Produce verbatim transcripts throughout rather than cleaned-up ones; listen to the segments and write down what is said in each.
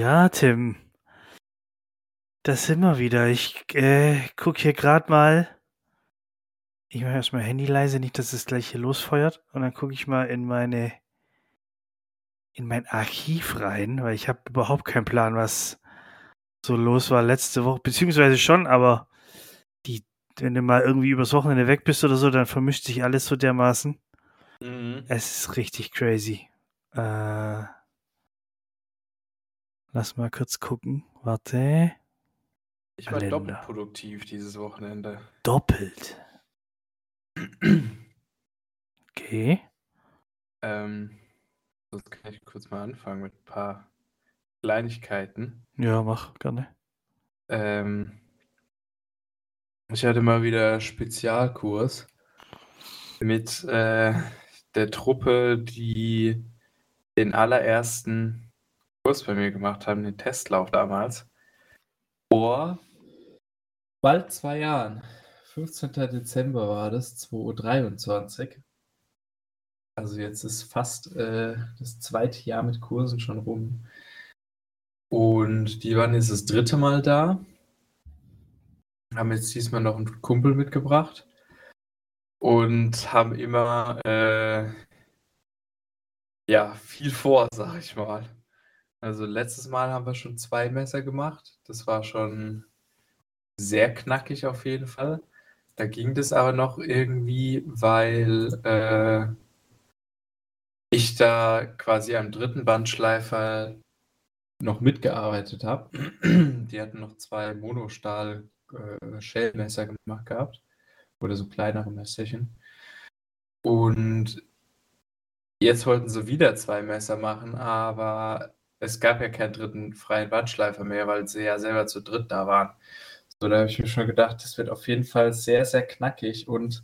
Ja, Tim, das sind wir wieder. Ich äh, gucke hier gerade mal. Ich mache erstmal Handy leise, nicht, dass es gleich hier losfeuert. Und dann gucke ich mal in meine, in mein Archiv rein, weil ich habe überhaupt keinen Plan, was so los war letzte Woche. Beziehungsweise schon, aber die, wenn du mal irgendwie übers Wochenende weg bist oder so, dann vermischt sich alles so dermaßen. Mhm. Es ist richtig crazy. Äh, lass mal kurz gucken. Warte. Ich war doppelt Kalender. produktiv dieses Wochenende. Doppelt. Okay. ähm, Sonst kann ich kurz mal anfangen mit ein paar Kleinigkeiten. Ja, mach gerne. Ähm, Ich hatte mal wieder Spezialkurs mit äh, der Truppe, die den allerersten Kurs bei mir gemacht haben, den Testlauf damals. Vor bald zwei Jahren. fünfzehnten Dezember war das, zweitausenddreiundzwanzig. Also jetzt ist fast äh, das zweite Jahr mit Kursen schon rum. Und die waren jetzt das dritte Mal da. Haben jetzt diesmal noch einen Kumpel mitgebracht. Und haben immer äh, ja, viel vor, sag ich mal. Also letztes Mal haben wir schon zwei Messer gemacht. Das war schon sehr knackig auf jeden Fall. Da ging das aber noch irgendwie, weil äh, ich da quasi am dritten Bandschleifer noch mitgearbeitet habe. Die hatten noch zwei Monostahl-Schellmesser äh, gemacht gehabt. Oder so kleinere Messerchen. Und jetzt wollten sie wieder zwei Messer machen, aber es gab ja keinen dritten freien Bandschleifer mehr, weil sie ja selber zu dritt da waren. So, da habe ich mir schon gedacht, das wird auf jeden Fall sehr, sehr knackig und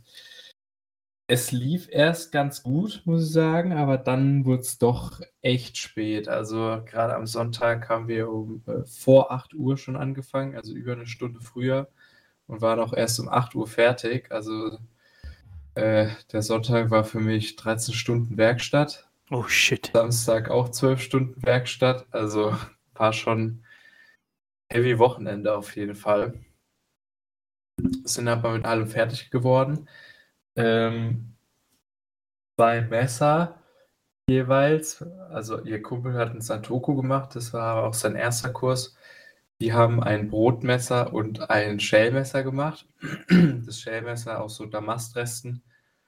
es lief erst ganz gut, muss ich sagen, aber dann wurde es doch echt spät. Also gerade am Sonntag haben wir um äh, vor acht Uhr schon angefangen, also über eine Stunde früher und waren auch erst um acht Uhr fertig. Also äh, der Sonntag war für mich dreizehn Stunden Werkstatt. Oh shit. Samstag auch zwölf Stunden Werkstatt. Also war schon heavy Wochenende auf jeden Fall. Sind aber mit allem fertig geworden. Ähm, zwei Messer jeweils. Also ihr Kumpel hat ein Santoku gemacht. Das war aber auch sein erster Kurs. Die haben ein Brotmesser und ein Schälmesser gemacht. Das Schälmesser aus so Damastresten.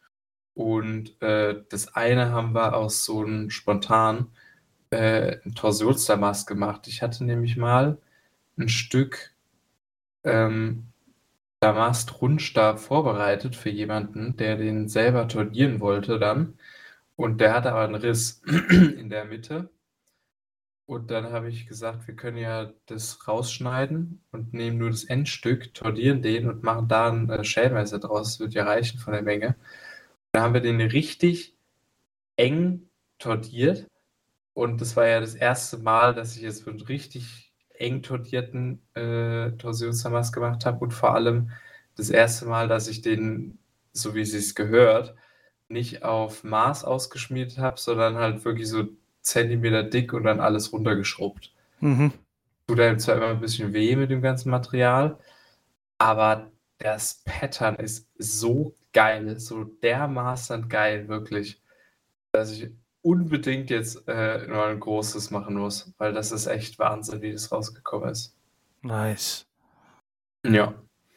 Und äh, das eine haben wir aus so einem spontan äh, ein Torsionsdamast gemacht. Ich hatte nämlich mal ein Stück ähm, Damast-Rundstab vorbereitet für jemanden, der den selber tordieren wollte dann. Und der hatte aber einen Riss in der Mitte. Und dann habe ich gesagt, wir können ja das rausschneiden und nehmen nur das Endstück, tordieren den und machen da ein äh, Schälmesser draus. Das wird ja reichen von der Menge. Da haben wir den richtig eng tordiert. Und das war ja das erste Mal, dass ich jetzt so einen richtig eng tordierten äh, Torsionsdamast gemacht habe und vor allem das erste Mal, dass ich den, so wie es sich gehört, nicht auf Maß ausgeschmiedet habe, sondern halt wirklich so Zentimeter dick und dann alles runtergeschrubbt. Mhm. Tut einem zwar immer ein bisschen weh mit dem ganzen Material, aber das Pattern ist so geil, so dermaßen geil, wirklich, dass ich unbedingt jetzt äh, noch ein großes machen muss, weil das ist echt Wahnsinn, wie das rausgekommen ist. Nice. Ja.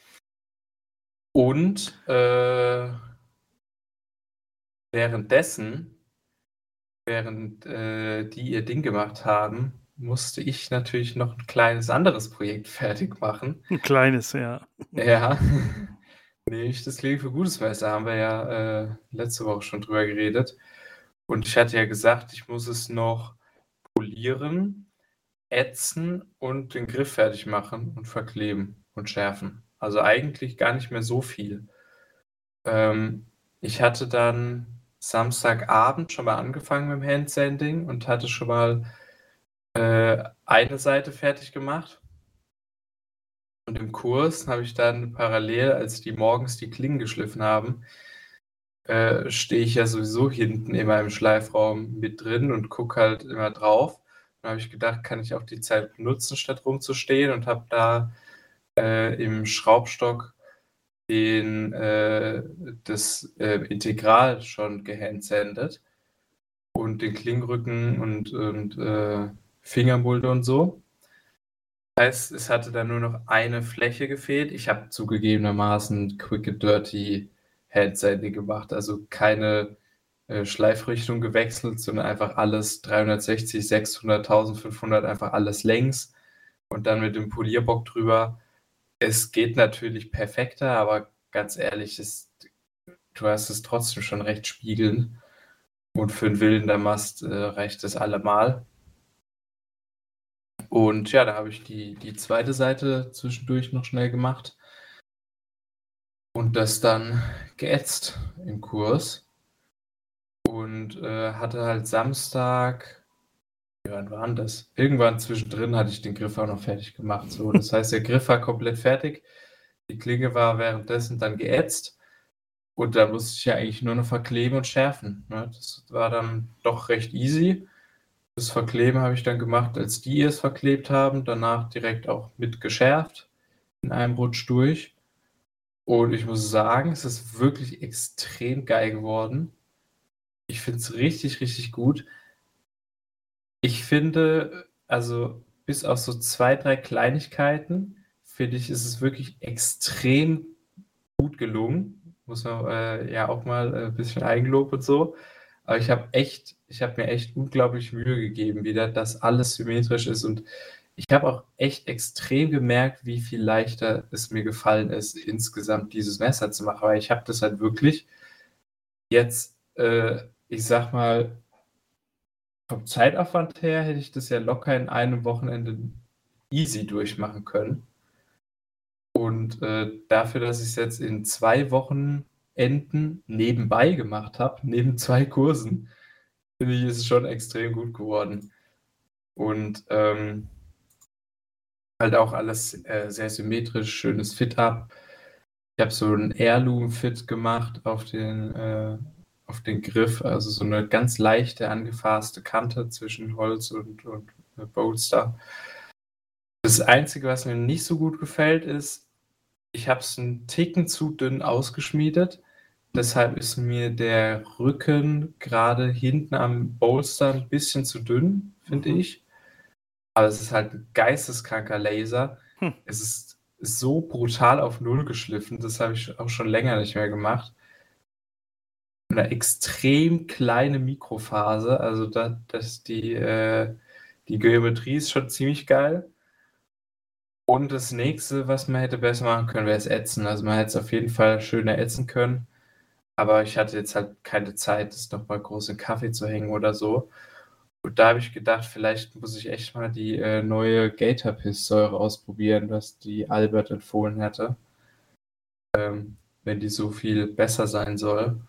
Und äh, währenddessen, während äh, die ihr Ding gemacht haben, musste ich natürlich noch ein kleines anderes Projekt fertig machen. Ein kleines, ja. Ja, nämlich das Klingen für gutes Messer, haben wir ja äh, letzte Woche schon drüber geredet. Und ich hatte ja gesagt, ich muss es noch polieren, ätzen und den Griff fertig machen und verkleben und schärfen. Also eigentlich gar nicht mehr so viel. Ähm, ich hatte dann Samstagabend schon mal angefangen mit dem Handsanding und hatte schon mal äh, eine Seite fertig gemacht. Und im Kurs habe ich dann parallel, als die morgens die Klingen geschliffen haben, äh, stehe ich ja sowieso hinten immer im Schleifraum mit drin und gucke halt immer drauf. Da habe ich gedacht, kann ich auch die Zeit benutzen, statt rumzustehen, und habe da äh, im Schraubstock den, äh, das äh, Integral schon gehandsandet und den Klingenrücken und, und äh, Fingermulde und so. Das heißt, es hatte dann nur noch eine Fläche gefehlt. Ich habe zugegebenermaßen Quick and Dirty Handsanding gemacht, also keine äh, Schleifrichtung gewechselt, sondern einfach alles dreihundertsechzig, sechshundert, eintausendfünfhundert, einfach alles längs und dann mit dem Polierbock drüber. Es geht natürlich perfekter, aber ganz ehrlich, es, du hast es trotzdem schon recht spiegelnd. Und für einen wilden Damast äh, reicht es allemal. Und ja, da habe ich die, die zweite Seite zwischendurch noch schnell gemacht und das dann geätzt im Kurs. Und äh, hatte halt Samstag, ja, wann war denn das? Irgendwann zwischendrin hatte ich den Griff auch noch fertig gemacht. So, das heißt, der Griff war komplett fertig. Die Klinge war währenddessen dann geätzt. Und da musste ich ja eigentlich nur noch verkleben und schärfen. Ne? Das war dann doch recht easy. Das Verkleben habe ich dann gemacht, als die es verklebt haben. Danach direkt auch mit geschärft. In einem Rutsch durch. Und ich muss sagen, es ist wirklich extrem geil geworden. Ich finde es richtig, richtig gut. Ich finde, also bis auf so zwei, drei Kleinigkeiten, finde ich, ist es wirklich extrem gut gelungen. Muss man äh, ja auch mal ein bisschen Eigenlob und so. Aber ich habe echt, ich habe mir echt unglaublich Mühe gegeben, wieder, dass alles symmetrisch ist. Und ich habe auch echt extrem gemerkt, wie viel leichter es mir gefallen ist, insgesamt dieses Messer zu machen. Weil ich habe das halt wirklich jetzt, äh, ich sag mal, vom Zeitaufwand her hätte ich das ja locker in einem Wochenende easy durchmachen können. Und äh, dafür, dass ich es jetzt in zwei Wochenenden nebenbei gemacht habe, neben zwei Kursen, finde ich, ist es schon extrem gut geworden. Und ähm, halt auch alles äh, sehr symmetrisch, schönes Fit-Up. Ich habe so ein Heirloom-Fit gemacht auf den, äh, auf den Griff, also so eine ganz leichte, angefasste Kante zwischen Holz und, und äh, Bolster. Das Einzige, was mir nicht so gut gefällt, ist, ich habe es einen Ticken zu dünn ausgeschmiedet. Deshalb ist mir der Rücken gerade hinten am Bolster ein bisschen zu dünn, finde Mhm. ich. Aber es ist halt ein geisteskranker Laser. Hm. Es ist so brutal auf Null geschliffen. Das habe ich auch schon länger nicht mehr gemacht. Eine extrem kleine Mikrophase. Also da, das, die, äh, die Geometrie ist schon ziemlich geil. Und das nächste, was man hätte besser machen können, wäre es ätzen. Also man hätte es auf jeden Fall schöner ätzen können. Aber ich hatte jetzt halt keine Zeit, das nochmal groß in Kaffee zu hängen oder so. Und da habe ich gedacht, vielleicht muss ich echt mal die äh, neue Gator-Piss-Säure ausprobieren, was die Albert empfohlen hatte. Ähm, wenn die so viel besser sein soll,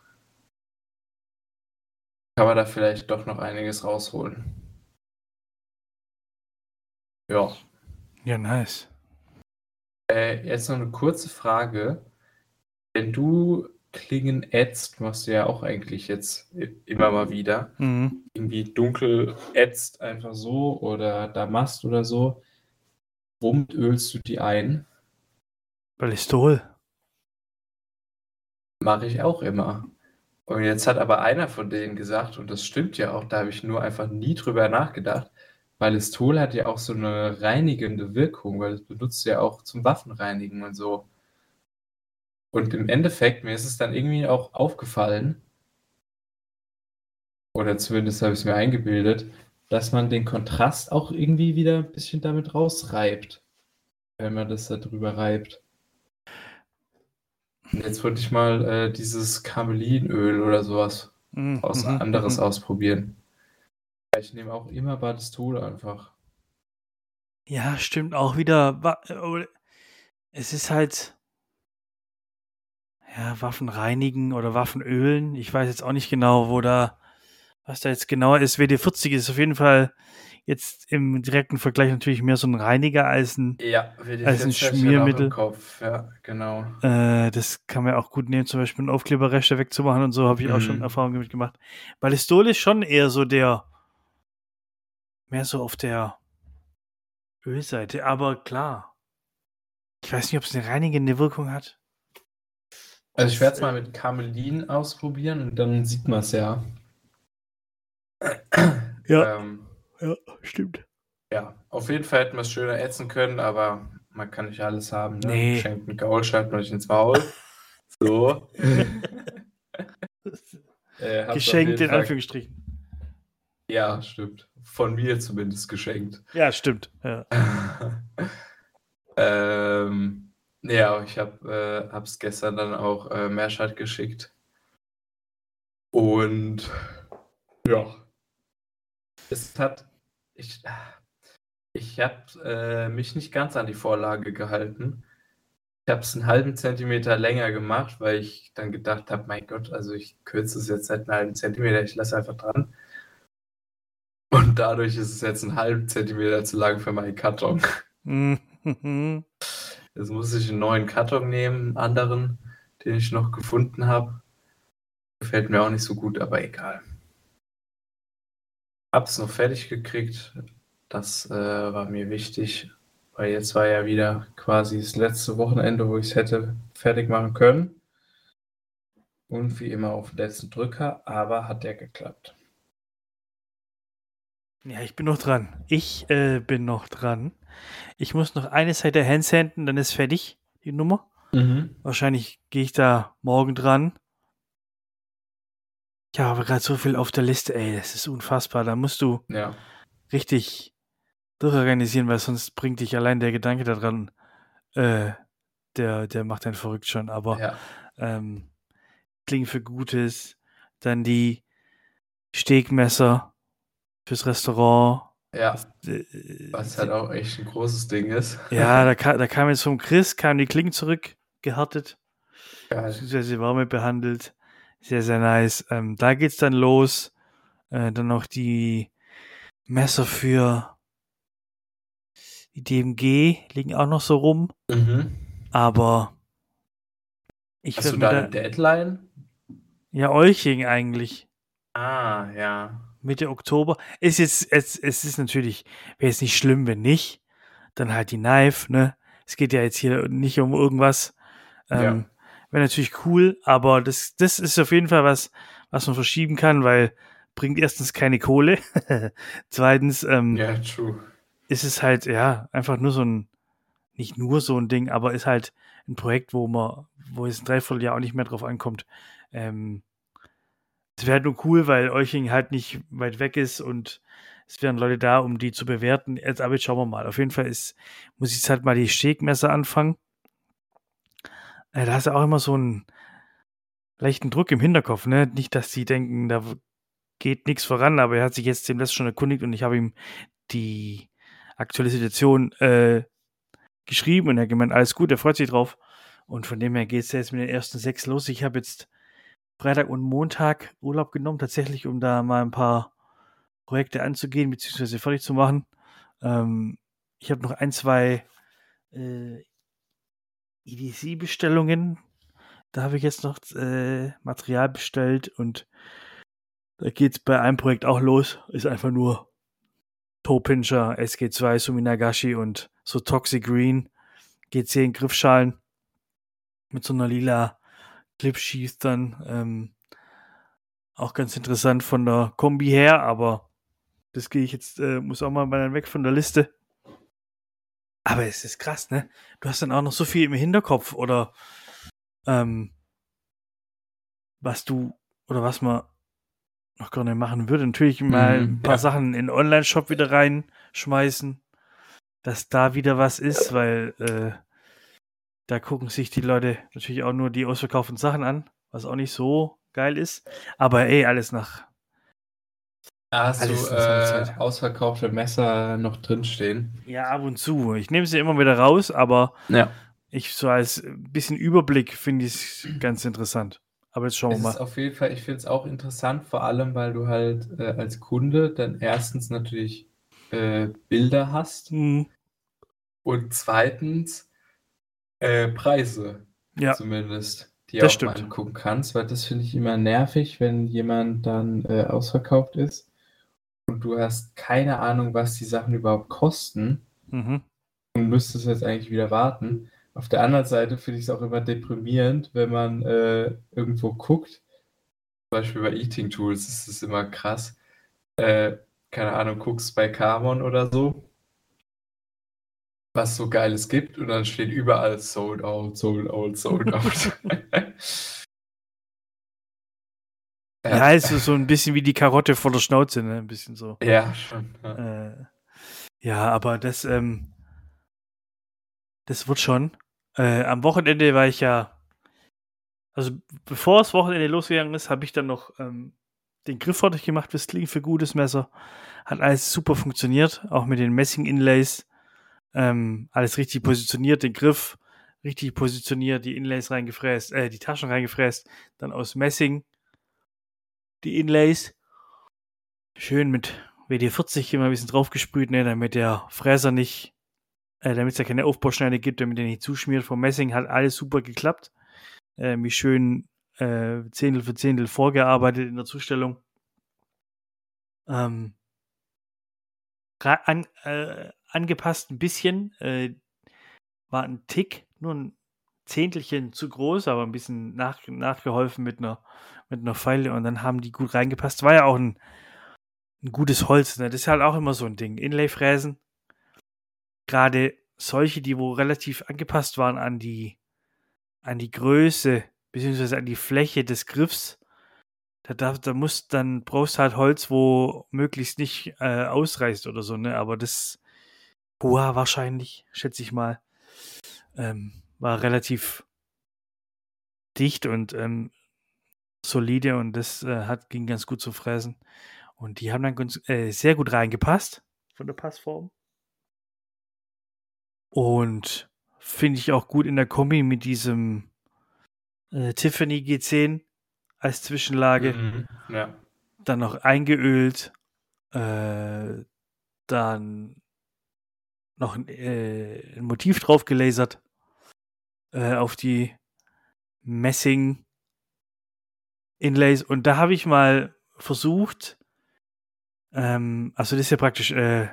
kann man da vielleicht doch noch einiges rausholen. Ja. Ja, nice. Äh, jetzt noch eine kurze Frage. Wenn du Klingen ätzt, machst du ja auch eigentlich jetzt immer mal wieder. Mhm. Irgendwie dunkel ätzt einfach so oder Damast oder so. Womit ölst du die ein? Ballistol. Mache ich auch immer. Und jetzt hat aber einer von denen gesagt, und das stimmt ja auch, da habe ich nur einfach nie drüber nachgedacht, Ballistol hat ja auch so eine reinigende Wirkung, weil das benutzt du ja auch zum Waffenreinigen und so. Und im Endeffekt, mir ist es dann irgendwie auch aufgefallen, oder zumindest habe ich es mir eingebildet, dass man den Kontrast auch irgendwie wieder ein bisschen damit rausreibt, wenn man das da drüber reibt. Und jetzt wollte ich mal äh, dieses Kamelinöl oder sowas Mhm. aus Mhm. anderes Mhm. ausprobieren. Ich nehme auch immer Ballistol einfach. Ja, stimmt auch wieder. Wa- äh, Es ist halt, ja, Waffen reinigen oder Waffen ölen. Ich weiß jetzt auch nicht genau, wo da, was da jetzt genauer ist. W D vierzig ist auf jeden Fall jetzt im direkten Vergleich natürlich mehr so ein Reiniger als ein, Ja, als ein W D vierzig hatte ich halt auch im Schmiermittel. Kopf. Ja, genau. Äh, das kann man auch gut nehmen, zum Beispiel einen Aufkleberreste wegzumachen und so, habe ich auch schon Mhm. Erfahrungen damit gemacht. Ballistol ist schon eher so der, mehr so auf der Ölseite, aber klar. Ich weiß nicht, ob es eine reinigende Wirkung hat. Also ich werde es mal mit Carmelin ausprobieren und dann sieht man es ja. Ja. ähm, Ja, stimmt. ja, auf jeden Fall hätten wir es schöner ätzen können, aber man kann nicht alles haben. Ne? Nee. Geschenkten Gaul schreibt man nicht ins Maul. So. äh, hab's auf Geschenkt jeden in Fall- Anführungsstrichen. Ja, stimmt. Von mir zumindest geschenkt. Ja, stimmt. Ja. ähm, ja, ich hab, äh, hab's gestern dann auch äh, Merschat geschickt. Und ja, es hat, ich, ich habe äh, mich nicht ganz an die Vorlage gehalten. Ich habe es einen halben Zentimeter länger gemacht, weil ich dann gedacht habe, mein Gott, also ich kürze es jetzt seit einem halben Zentimeter, ich lasse einfach dran. Und dadurch ist es jetzt einen halben Zentimeter zu lang für meinen Karton. Mhm. Jetzt muss ich einen neuen Karton nehmen, einen anderen, den ich noch gefunden habe. Gefällt mir auch nicht so gut, aber egal. Hab's noch fertig gekriegt. Das äh, war mir wichtig, weil jetzt war ja wieder quasi das letzte Wochenende, wo ich es hätte fertig machen können. Und wie immer auf den letzten Drücker, aber hat ja geklappt. Ja, ich bin noch dran. Ich äh, bin noch dran. Ich muss noch eine Seite handsenden, dann ist fertig, die Nummer. Mhm. Wahrscheinlich gehe ich da morgen dran. Ich habe gerade so viel auf der Liste, ey, das ist unfassbar. Da musst du Ja. richtig durchorganisieren, weil sonst bringt dich allein der Gedanke daran, äh, der, der macht einen verrückt schon. Aber ja. ähm, Klingen für Gutes, dann die Steakmesser fürs Restaurant. Ja. Äh, Was halt auch echt ein großes Ding ist. Ja, da, ka- da kam jetzt vom Chris, kamen die Klingen zurück, gehärtet, Geil. beziehungsweise Wärme behandelt. Sehr, sehr nice. Ähm, da geht's dann los. Äh, dann noch die Messer für die D M G liegen auch noch so rum. Mhm. Aber ich Hast werde du mir da da. eine Deadline? Ja, Euching eigentlich. Ah, ja. Mitte Oktober. Ist jetzt, es, es ist natürlich, wäre jetzt nicht schlimm, wenn nicht. Dann halt die Knife, ne? Es geht ja jetzt hier nicht um irgendwas. Ähm, Ja. Wäre natürlich cool, aber das, das ist auf jeden Fall was, was man verschieben kann, weil bringt erstens keine Kohle. Zweitens ähm, Ja, true. ist es halt, ja, einfach nur so ein, nicht nur so ein Ding, aber ist halt ein Projekt, wo man, wo es ein Dreivierteljahr auch nicht mehr drauf ankommt. Ähm, es wäre nur cool, weil Euching halt nicht weit weg ist und es wären Leute da, um die zu bewerten. Jetzt, aber jetzt schauen wir mal. Auf jeden Fall ist, muss ich jetzt halt mal die Steakmesser anfangen. Äh, da hast du auch immer so einen leichten Druck im Hinterkopf, ne? Nicht, dass die denken, da w- geht nichts voran, aber er hat sich jetzt demnächst schon erkundigt und ich habe ihm die aktuelle Situation äh, geschrieben und er hat gemeint, alles gut, er freut sich drauf. Und von dem her geht es jetzt mit den ersten sechs los. Ich habe jetzt Freitag und Montag Urlaub genommen, tatsächlich, um da mal ein paar Projekte anzugehen, beziehungsweise fertig zu machen. Ähm, ich habe noch ein, zwei äh, E D C-Bestellungen. Da habe ich jetzt noch äh, Material bestellt und da geht es bei einem Projekt auch los. Ist einfach nur Toe-Pincher, S G zwei, Suminagashi und so Toxic Green G zehn Griffschalen mit so einer lila Clip-Sheath dann. Ähm, auch ganz interessant von der Kombi her, aber das gehe ich jetzt, äh, muss auch mal dann weg von der Liste. Aber es ist krass, ne? Du hast dann auch noch so viel im Hinterkopf oder ähm, was du oder was man noch gerne machen würde. Natürlich mal Mhm, ein paar ja. Sachen in den Online-Shop wieder reinschmeißen, dass da wieder was ist, weil äh, da gucken sich die Leute natürlich auch nur die ausverkauften Sachen an, was auch nicht so geil ist. Aber ey, alles nach. Hast Alles du in seiner äh, Zeit. ausverkaufte Messer noch drinstehen? Ja, ab und zu. Ich nehme sie immer wieder raus, aber Ja. ich so als bisschen Überblick finde ich es ganz interessant. Aber jetzt schauen wir Es ist mal. auf jeden Fall, ich finde es auch interessant, vor allem, weil du halt äh, als Kunde dann erstens natürlich äh, Bilder hast Hm, und zweitens äh, Preise ja, zumindest, die du das auch mal stimmt. angucken kannst, weil das finde ich immer nervig, wenn jemand dann äh, ausverkauft ist und du hast keine Ahnung, was die Sachen überhaupt kosten Mhm. und müsstest jetzt eigentlich wieder warten. Auf der anderen Seite finde ich es auch immer deprimierend, wenn man äh, irgendwo guckt, zum Beispiel bei Eating Tools ist es immer krass. Äh, keine Ahnung, guckst bei Carmon oder so, was so Geiles gibt und dann steht überall sold out, sold out, sold out. Ja, Ja, ist so ein bisschen wie die Karotte vor der Schnauze, ne? Ein bisschen so. ja, schon. Ja. Äh, ja, aber das, ähm, das wird schon. Äh, am Wochenende war ich ja, also bevor das Wochenende losgegangen ist, habe ich dann noch ähm, den Griff fertig gemacht fürs Klingen für gutes Messer. Hat alles super funktioniert, auch mit den Messing-Inlays. Ähm, alles richtig positioniert, den Griff richtig positioniert, die Inlays reingefräst, äh, die Taschen reingefräst, dann aus Messing die Inlays. Schön mit W D vierzig immer ein bisschen draufgesprüht, ne, damit der Fräser nicht, äh, damit es ja keine Aufbauschneide gibt, damit der nicht zuschmiert. Vom Messing hat alles super geklappt. Äh, wie schön äh, Zehntel für Zehntel vorgearbeitet in der Zustellung. Ähm, an, äh, angepasst ein bisschen. Äh, war ein Tick, nur ein Zehntelchen zu groß, aber ein bisschen nach, nachgeholfen mit einer, mit einer Feile und dann haben die gut reingepasst. War ja auch ein, ein gutes Holz, ne? Das ist halt auch immer so ein Ding. Inlay-Fräsen, gerade solche, die wo relativ angepasst waren an die, an die Größe, beziehungsweise an die Fläche des Griffs, da, darf, da muss, dann brauchst du halt Holz, wo möglichst nicht äh, ausreißt oder so, ne? Aber das Boa wahrscheinlich, schätze ich mal, ähm, war relativ dicht und ähm, solide und das äh, hat, ging ganz gut zu fräsen. Und die haben dann ganz, äh, sehr gut reingepasst von der Passform. Und finde ich auch gut in der Kombi mit diesem äh, Tiffany G zehn als Zwischenlage. Mhm, ja. Dann noch eingeölt. Äh, dann noch ein, äh, ein Motiv drauf gelasert. Äh, auf die Messing Inlays. Und da habe ich mal versucht, ähm, also das ist ja praktisch äh,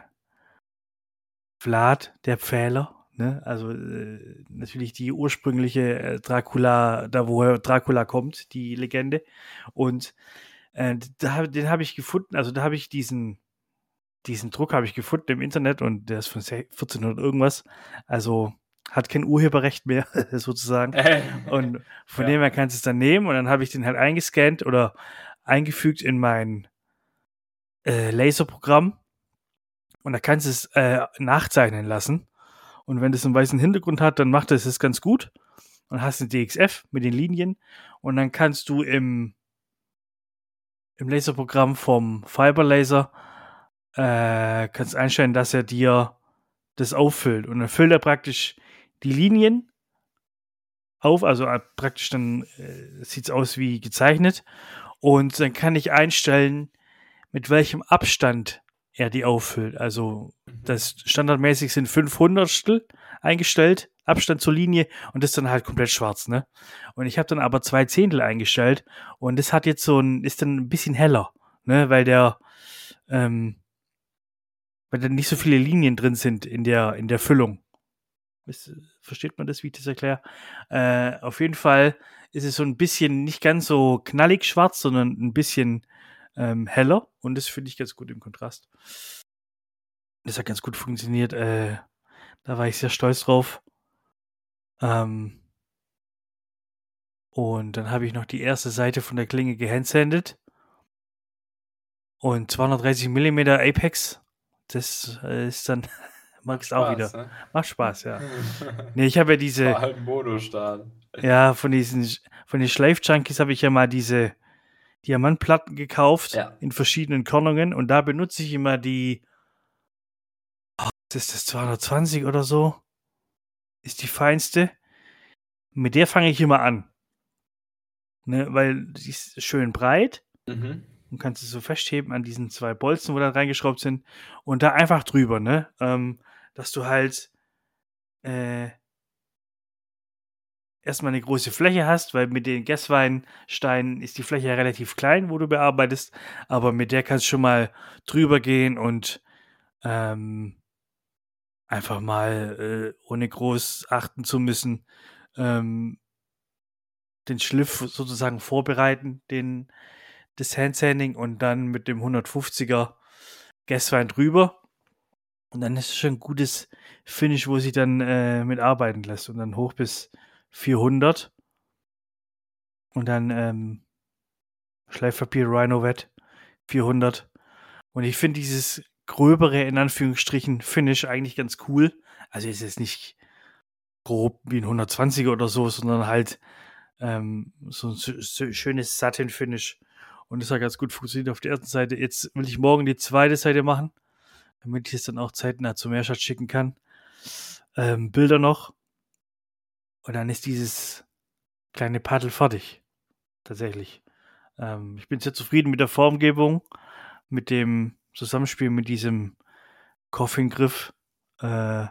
Vlad, der Pfähler, ne? Also äh, natürlich die ursprüngliche äh, Dracula, da wo Dracula kommt, die Legende. Und äh, da, den habe ich gefunden, also da habe ich diesen, diesen Druck habe ich gefunden im Internet und der ist von vierzehnhundert irgendwas. Also hat kein Urheberrecht mehr, sozusagen. Und von Ja. dem her kannst du es dann nehmen und dann habe ich den halt eingescannt oder eingefügt in mein äh, Laserprogramm und da kannst du es äh, nachzeichnen lassen. Und wenn das einen weißen Hintergrund hat, dann macht es das ganz gut. Und hast eine D X F mit den Linien. Und dann kannst du im, im Laserprogramm vom Fiberlaser äh, kannst einstellen, dass er dir das auffüllt. Und dann füllt er praktisch die Linien auf. Also äh, praktisch dann äh, sieht es aus wie gezeichnet. Und dann kann ich einstellen, mit welchem Abstand er die auffüllt. Also das standardmäßig sind fünf Hundertstel eingestellt, Abstand zur Linie und das ist dann halt komplett schwarz, ne? Und ich habe dann aber zwei Zehntel eingestellt und das hat jetzt so ein, ist dann ein bisschen heller, ne? Weil der, ähm, weil da nicht so viele Linien drin sind in der, in der Füllung. Ist, versteht man das, wie ich das erkläre? Äh, auf jeden Fall ist es so ein bisschen nicht ganz so knallig schwarz, sondern ein bisschen ähm, heller und das finde ich ganz gut im Kontrast. Das hat ganz gut funktioniert. Äh, da war ich sehr stolz drauf. Ähm, und dann habe ich noch die erste Seite von der Klinge gehandsandet. Und zweihundertdreißig Millimeter Apex, das äh, ist dann, magst auch wieder. Ne? Macht Spaß, ja. Nee, ich habe ja diese, Vor allem Monostahl. ja, von diesen, von den Schleif-Junkies habe ich ja mal diese Diamantplatten gekauft Ja. in verschiedenen Körnungen und da benutze ich immer die, oh, ist das zweihundertzwanzig oder so? Ist die feinste. Mit der fange ich immer an. Ne, weil die ist schön breit Mhm. und kannst es so festheben an diesen zwei Bolzen, wo dann reingeschraubt sind und da einfach drüber, ne? Ähm, dass du halt äh, erstmal eine große Fläche hast, weil mit den Gässweinsteinen ist die Fläche ja relativ klein, wo du bearbeitest, aber mit der kannst du schon mal drüber gehen und ähm, einfach mal, äh, ohne groß achten zu müssen, ähm, den Schliff sozusagen vorbereiten, den, das Handsanding und dann mit dem hundertfünfziger Gässwein drüber. Und dann ist es schon ein gutes Finish, wo sich dann äh, mit arbeiten lässt. Und dann hoch bis vierhundert. Und dann ähm, Schleifpapier Rhino Wet vierhundert. Und ich finde dieses gröbere, in Anführungsstrichen, Finish eigentlich ganz cool. Also ist es nicht grob wie ein hundertzwanziger oder so, sondern halt ähm, so ein so, so schönes Satin-Finish. Und das hat ganz gut funktioniert auf der ersten Seite. Jetzt will ich morgen die zweite Seite machen, damit ich es dann auch zeitnah zum Mehrschatz schicken kann. Ähm, Bilder noch. Und dann ist dieses kleine Paddel fertig. Tatsächlich. Ähm, ich bin sehr zufrieden mit der Formgebung, mit dem Zusammenspiel mit diesem Coffin-Griff. Äh,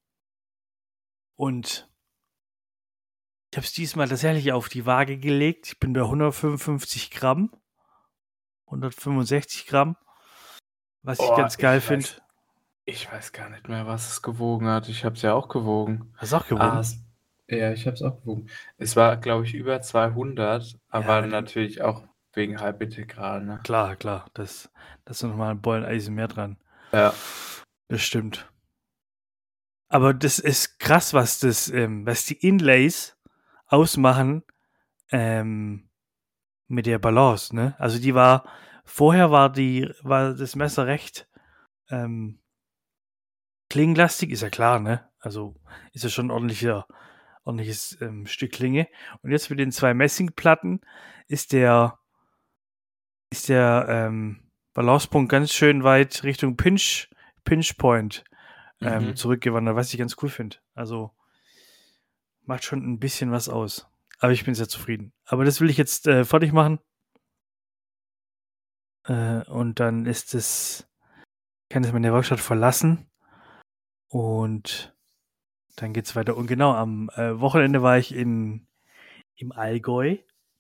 und ich habe es diesmal tatsächlich auf die Waage gelegt. Ich bin bei hundertfünfundfünfzig Gramm. hundertfünfundsechzig Gramm. Was ich Oh, ganz geil ich finde. weiß, ich weiß gar nicht mehr, was es gewogen hat. Ich habe es ja auch gewogen. Hast du auch gewogen? Ah, es, ja, ich habe es auch gewogen. Es war, glaube ich, über zweihundert, aber Ja, dann, natürlich auch wegen halbintegral, ne? klar, klar. Das, das ist nochmal ein Beuleisen mehr dran. Ja. Das stimmt. Aber das ist krass, was das, ähm, was die Inlays ausmachen ähm, mit der Balance, ne? Also die war, vorher war die, war das Messer recht ähm, klingenlastig, ist ja klar, ne? Also ist ja schon ein ordentlicher, ordentliches ähm, Stück Klinge. Und jetzt mit den zwei Messingplatten ist der, ist der ähm, Balancepunkt ganz schön weit Richtung Pinch, Pinch Point ähm, Mhm. zurückgewandert, was ich ganz cool finde. Also macht schon ein bisschen was aus. Aber ich bin sehr zufrieden. Aber das will ich jetzt äh, fertig machen. Äh, und dann ist es, kann es meine Werkstatt verlassen. Und dann geht's weiter. Und genau, am äh, Wochenende war ich in, im Allgäu.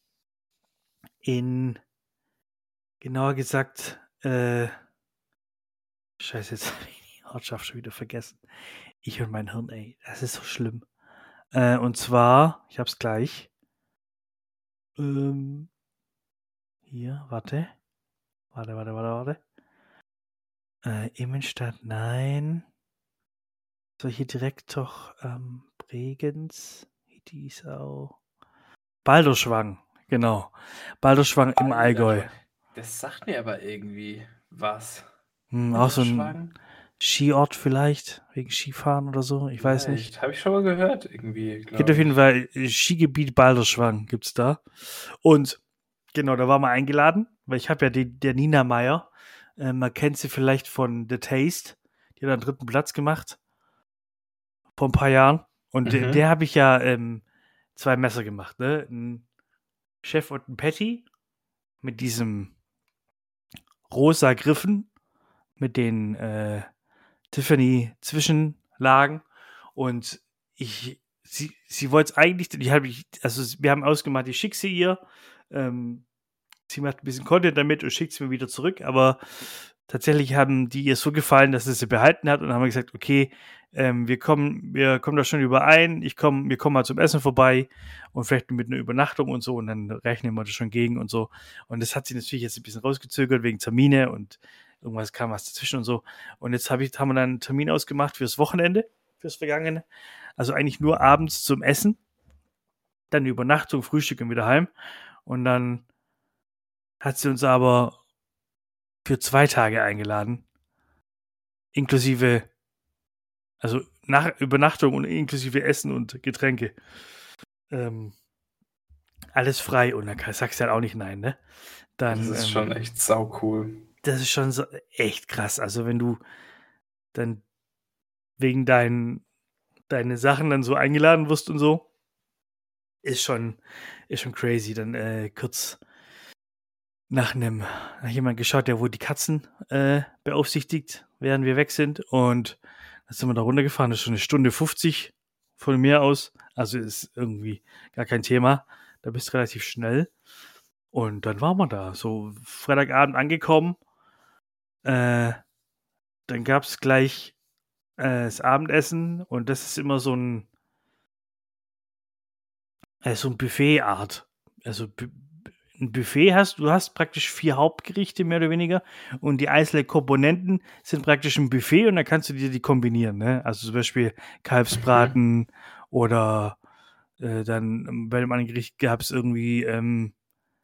In, genauer gesagt, äh, Scheiße, jetzt habe ich die Ortschaft schon wieder vergessen. Ich und mein Hirn, ey, das ist so schlimm. Äh, und zwar, ich hab's gleich. Ähm, hier, warte. Warte, warte, warte, warte. Äh, Immenstadt, nein. Soll hier direkt doch ähm, Bregenz, Diesau. Balderschwang, genau. Balderschwang im Allgäu. Das sagt mir aber irgendwie was. Hm, auch so ein Skiort vielleicht, wegen Skifahren oder so, ich weiß nicht. Habe ich schon mal gehört, irgendwie, Gibt glaube auf jeden ich. Fall äh, Skigebiet Balderschwang, gibt's da. Und genau, da waren wir eingeladen, weil ich habe ja die, der Nina Meyer, äh, man kennt sie vielleicht von The Taste, die hat einen dritten Platz gemacht, vor ein paar Jahren. Und der, Mhm. der habe ich ja ähm, zwei Messer gemacht, ne? Ein Chef und ein Patty mit diesem rosa Griffen, mit den äh, Tiffany Zwischenlagen. Und ich, sie, sie wollte es eigentlich, die hab ich, also wir haben ausgemacht, ich schicke sie ihr. Ähm, sie macht ein bisschen Content damit und schickt es mir wieder zurück, aber tatsächlich haben die ihr so gefallen, dass sie sie behalten hat und dann haben wir gesagt, okay, ähm, wir kommen, wir kommen da schon überein, ich komm, wir kommen mal zum Essen vorbei und vielleicht mit einer Übernachtung und so und dann rechnen wir das schon gegen und so. Und das hat sie natürlich jetzt ein bisschen rausgezögert wegen Termine und irgendwas kam was dazwischen und so. Und jetzt hab ich, haben wir dann einen Termin ausgemacht fürs Wochenende, fürs Vergangene. Also eigentlich nur abends zum Essen, dann Übernachtung, Frühstück und wieder heim. Und dann hat sie uns aber für zwei Tage eingeladen. Inklusive, also nach Übernachtung und inklusive Essen und Getränke. Ähm, alles frei und dann sagst du halt auch nicht nein, ne? Dann, das ist ähm, schon echt sau cool. Das ist schon so echt krass. Also wenn du dann wegen deinen deine Sachen dann so eingeladen wirst und so, ist schon, ist schon crazy. Dann äh, kurz nach einem, nach jemand geschaut, der wohl die Katzen äh, beaufsichtigt, während wir weg sind. Und dann sind wir da runtergefahren. Das ist schon eine Stunde fünfzig von mir aus. Also ist irgendwie gar kein Thema. Da bist du relativ schnell. Und dann waren wir da. So Freitagabend angekommen. Äh, dann gab es gleich äh, das Abendessen. Und das ist immer so ein, äh, so ein Buffet-Art. Also Bu- ein Buffet hast, du hast praktisch vier Hauptgerichte mehr oder weniger und die einzelnen Komponenten sind praktisch ein Buffet und dann kannst du dir die kombinieren, ne? Also zum Beispiel Kalbsbraten oder äh, dann bei dem anderen Gericht gab es irgendwie ähm,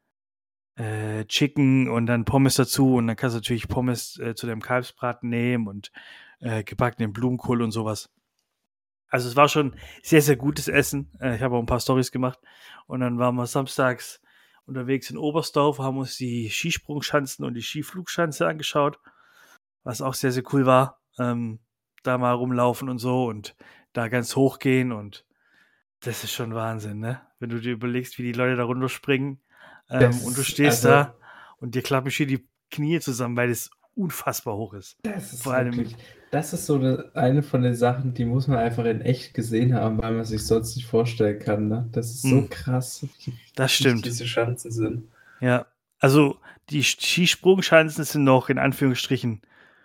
äh, Chicken und dann Pommes dazu und dann kannst du natürlich Pommes äh, zu dem Kalbsbraten nehmen und äh, gebackenen Blumenkohl und sowas. Also es war schon sehr, sehr gutes Essen. Äh, ich habe auch ein paar Storys gemacht. Und dann waren wir samstags unterwegs in Oberstdorf, haben uns die Skisprungschanzen und die Skiflugschanze angeschaut, was auch sehr, sehr cool war. Ähm, da mal rumlaufen und so und da ganz hoch gehen und das ist schon Wahnsinn, ne? Wenn du dir überlegst, wie die Leute da runterspringen ähm, und du Das ist, stehst also, da und dir klappen hier die Knie zusammen, weil das unfassbar hoch ist. das ist Vor allem, wirklich, das ist so eine, eine von den Sachen, die muss man einfach in echt gesehen haben, weil man sich sonst nicht vorstellen kann. Ne? Das ist so mh, krass, wie das wichtig stimmt. diese Schanzen sind. Ja, also die Skisprungschanzen sind noch in Anführungsstrichen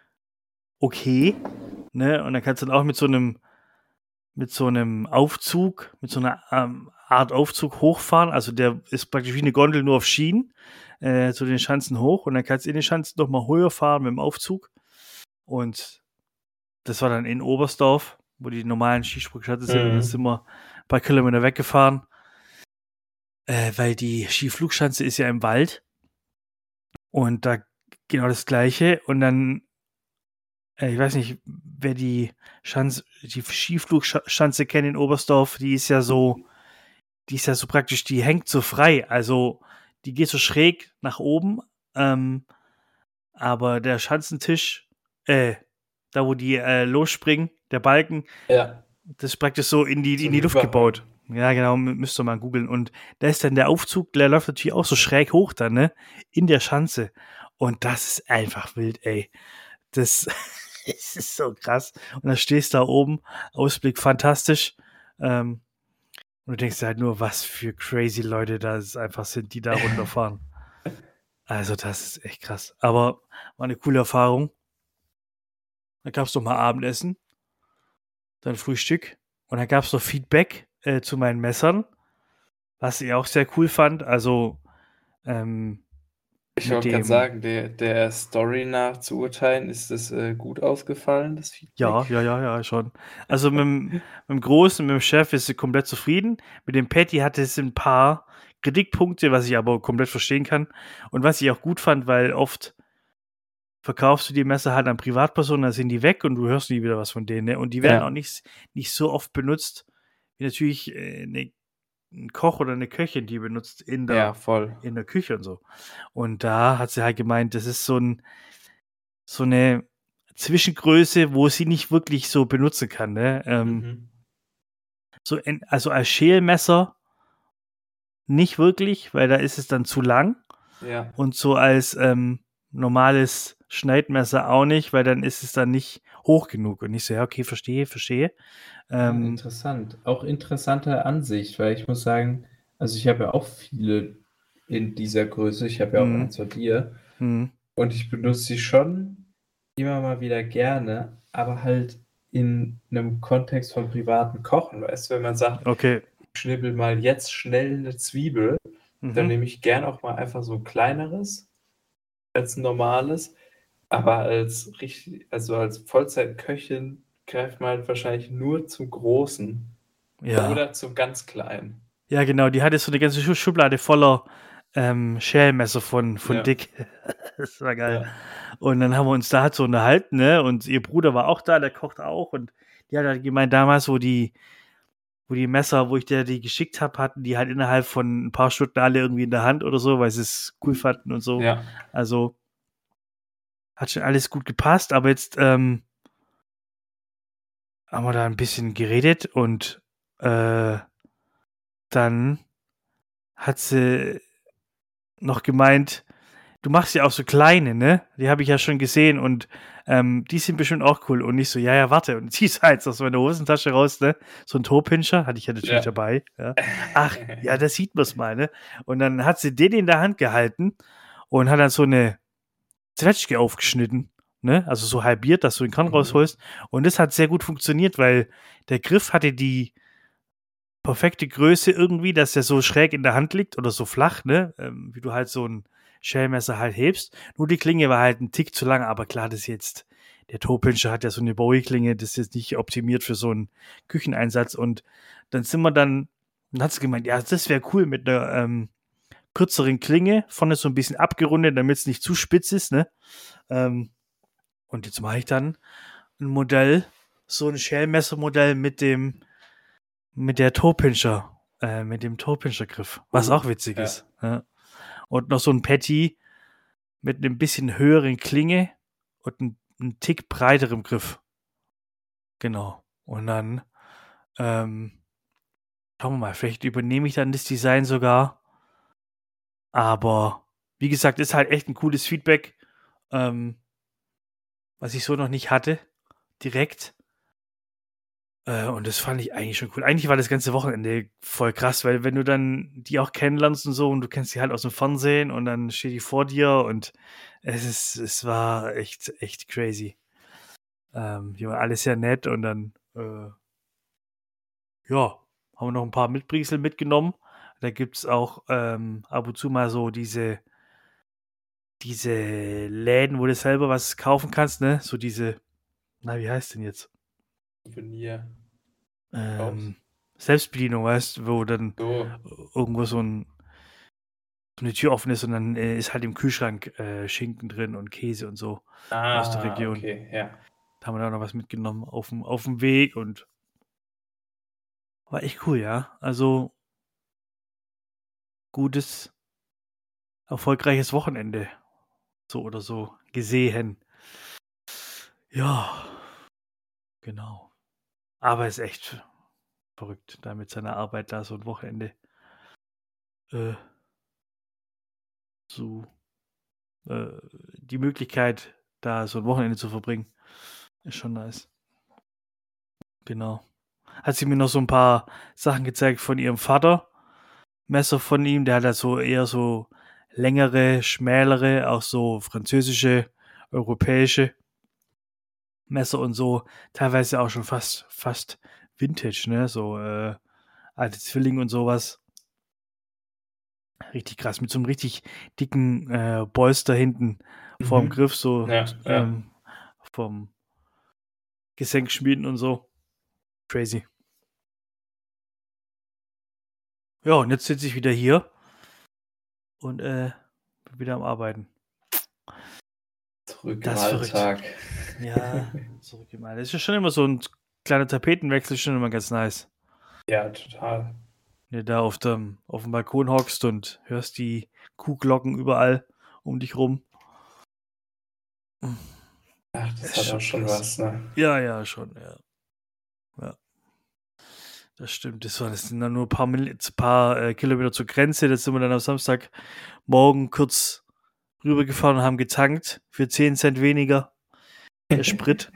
okay, ne? Und dann kannst du dann auch mit so einem mit so einem Aufzug, mit so einer ähm, Art Aufzug hochfahren. Also der ist praktisch wie eine Gondel nur auf Schienen äh, zu den Schanzen hoch und dann kannst du in den Schanzen noch mal höher fahren mit dem Aufzug. Und das war dann in Oberstdorf, wo die normalen Skisprungschanzen sind. Und dann sind Mhm. wir ein paar Kilometer weggefahren, äh, weil die Skiflugschanze ist ja im Wald. Und da genau das Gleiche. Und dann, äh, ich weiß nicht, wer die Schanze, die Skiflugschanze kennt in Oberstdorf, die ist ja so, die ist ja so praktisch, die hängt so frei. Also die geht so schräg nach oben. Ähm, aber der Schanzentisch, äh, da wo die äh, losspringen, der Balken, Ja, das ist praktisch so in die, so in ein die Luft Überhang. gebaut. Ja, genau, mü- müsst ihr mal googeln. Und da ist dann der Aufzug, der läuft natürlich auch so schräg hoch dann, ne? In der Schanze. Und das ist einfach wild, ey. Das, das ist so krass. Und dann stehst du da oben, Ausblick fantastisch. Ähm, und du denkst dir halt nur, was für crazy Leute da einfach sind, die da runterfahren. Also, das ist echt krass. Aber war eine coole Erfahrung. Da gab es noch mal Abendessen, dann Frühstück. Und dann gab es noch Feedback äh, zu meinen Messern, was ich auch sehr cool fand. Also, ähm, Ich mit wollte gerade dem, sagen, der, der Story nach zu urteilen, ist das äh, gut ausgefallen, das ja, Feedback? ja, ja, ja, schon. Also mit dem, mit dem Großen, mit dem Chef ist sie komplett zufrieden. Mit dem Patty hatte es ein paar Kritikpunkte, was ich aber komplett verstehen kann. Und was ich auch gut fand, weil oft verkaufst du die Messer halt an Privatpersonen, dann sind die weg und du hörst nie wieder was von denen. Ne? Und die werden auch Ja, nicht, nicht so oft benutzt, wie natürlich äh, ne, ein Koch oder eine Köchin die benutzt in ja, der, voll. in der Küche und so. Und da hat sie halt gemeint, das ist so ein, so eine Zwischengröße, wo sie nicht wirklich so benutzen kann. Ne? Ähm, Mhm. so in, also als Schälmesser nicht wirklich, weil da ist es dann zu lang. Ja. Und so als ähm, normales Schneidmesser auch nicht, weil dann ist es dann nicht hoch genug. Und ich so, ja, okay, verstehe, verstehe. Ah, Ähm, interessant. Auch interessante Ansicht, weil ich muss sagen, also ich habe ja auch viele in dieser Größe. Ich habe ja auch mh, eins von dir. mh, Und ich benutze sie schon immer mal wieder gerne, aber halt in einem Kontext von privaten Kochen. Weißt du, wenn man sagt, okay. ich schnippel mal jetzt schnell eine Zwiebel, dann Mhm, nehme ich gern auch mal einfach so ein kleineres als ein normales. Aber als richtig, also als Vollzeitköchin greift man halt wahrscheinlich nur zum Großen ja. oder zum ganz Kleinen. Ja, genau. Die hatte so eine ganze Schu- Schublade voller ähm, Schälmesser von, von Ja, Dick. Das war geil. ja, Und dann haben wir uns da halt so unterhalten, ne? Und ihr Bruder war auch da, der kocht auch. Und die hat halt gemeint, damals, wo die wo die Messer, wo ich dir die geschickt habe, hatten die halt innerhalb von ein paar Stunden alle irgendwie in der Hand oder so, weil sie es cool fanden und so. ja. Also hat schon alles gut gepasst, aber jetzt ähm, haben wir da ein bisschen geredet und äh, dann hat sie noch gemeint, du machst ja auch so kleine, ne? Die habe ich ja schon gesehen und ähm, die sind bestimmt auch cool. Und nicht so, ja, ja, warte. Und ziehst halt aus meiner Hosentasche raus, ne? So ein Toe-Pincher hatte ich ja natürlich Ja. dabei. Ja. Ach, ja, da sieht man es mal, ne? Und dann hat sie den in der Hand gehalten und hat dann so eine Zwetschge aufgeschnitten, ne? Also so halbiert, dass du den Kern Mhm. rausholst. Und das hat sehr gut funktioniert, weil der Griff hatte die perfekte Größe irgendwie, dass der so schräg in der Hand liegt oder so flach, ne? Ähm, wie du halt so ein Schellmesser halt hebst. Nur die Klinge war halt ein Tick zu lang, aber klar, das ist jetzt, der Toe-Pincher hat ja so eine Bowie-Klinge, das ist jetzt nicht optimiert für so einen Kücheneinsatz. Und dann sind wir dann, dann hat sie gemeint, ja, das wäre cool mit einer ähm, kürzeren Klinge, vorne so ein bisschen abgerundet, damit es nicht zu spitz ist, ne? Ähm, und jetzt mache ich dann ein Modell, so ein Schellmessermodell mit dem mit der Toe-Pincher, äh, mit dem Toe-Pincher-Griff, was Uh, auch witzig ja. ist. Ja. Und noch so ein Patty mit einem bisschen höheren Klinge und ein, ein Tick breiterem Griff. Genau. Und dann, ähm, schauen wir mal, vielleicht übernehme ich dann das Design sogar. Aber wie gesagt, ist halt echt ein cooles Feedback, ähm, was ich so noch nicht hatte, direkt. Äh, und das fand ich eigentlich schon cool. Eigentlich war das ganze Wochenende voll krass, weil wenn du dann die auch kennenlernst und so und du kennst die halt aus dem Fernsehen und dann steht die vor dir und es ist, es war echt, echt crazy. Ähm, die waren alle sehr nett und dann, äh, ja, haben wir noch ein paar Mitbringsel mitgenommen. Da gibt's auch ähm, ab und zu mal so diese, diese Läden, wo du selber was kaufen kannst, ne? So diese, na, wie heißt denn jetzt? Souvenir. Raus. Ähm, Selbstbedienung, weißt du, wo dann So. irgendwo so ein so eine Tür offen ist und dann äh, ist halt im Kühlschrank äh, Schinken drin und Käse und so aus der Ah, Region. okay, ja. Da haben wir da noch was mitgenommen auf dem, auf dem Weg und war echt cool, ja. Also gutes, erfolgreiches Wochenende, so oder so gesehen. Ja, genau. Aber ist echt verrückt, da mit seiner Arbeit da so ein Wochenende äh, so äh, die Möglichkeit, da so ein Wochenende zu verbringen, ist schon nice. Genau. Hat sie mir noch so ein paar Sachen gezeigt von ihrem Vater. Messer von ihm, der hat halt so eher so längere, schmälere, auch so französische, europäische Messer und so. Teilweise auch schon fast, fast Vintage, ne? So äh, alte Zwilling und sowas. Richtig krass, mit so einem richtig dicken äh, Bolster hinten vorm Mhm. Griff, so Ja, ja. ähm, vom Gesenkschmieden und so. Crazy. Ja, und jetzt sitze ich wieder hier und äh, bin wieder am Arbeiten. Zurück im Das ist verrückt. Alltag. Ja, zurück im All. Das ist ja schon immer so ein kleiner Tapetenwechsel, schon immer ganz nice. Ja, total. Wenn du da auf dem, auf dem Balkon hockst und hörst die Kuhglocken überall um dich rum. Ach, Das das ist hat auch schon schon krass. was, ne? Ja, ja, schon, ja. Ja, das stimmt. Das, war, das sind dann nur ein paar, Mil paar äh, Kilometer zur Grenze. Das sind wir dann am Samstagmorgen kurz rübergefahren und haben getankt für zehn Cent weniger der Sprit.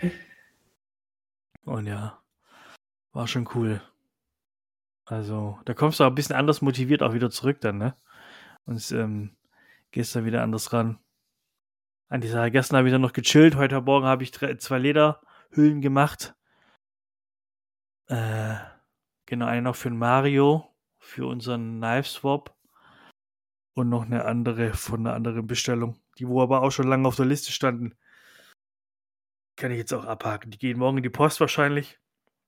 Und ja, war schon cool. Also, da kommst du auch ein bisschen anders motiviert auch wieder zurück dann, ne? Und ähm, gehst dann wieder anders ran. An die Sache. Gestern habe ich dann noch gechillt. Heute Morgen habe ich drei, zwei Lederhüllen gemacht. Äh, genau, eine noch für den Mario, für unseren Knife Swap. Und noch eine andere von einer anderen Bestellung. Die, wo aber auch schon lange auf der Liste standen. Kann ich jetzt auch abhaken. Die gehen morgen in die Post wahrscheinlich.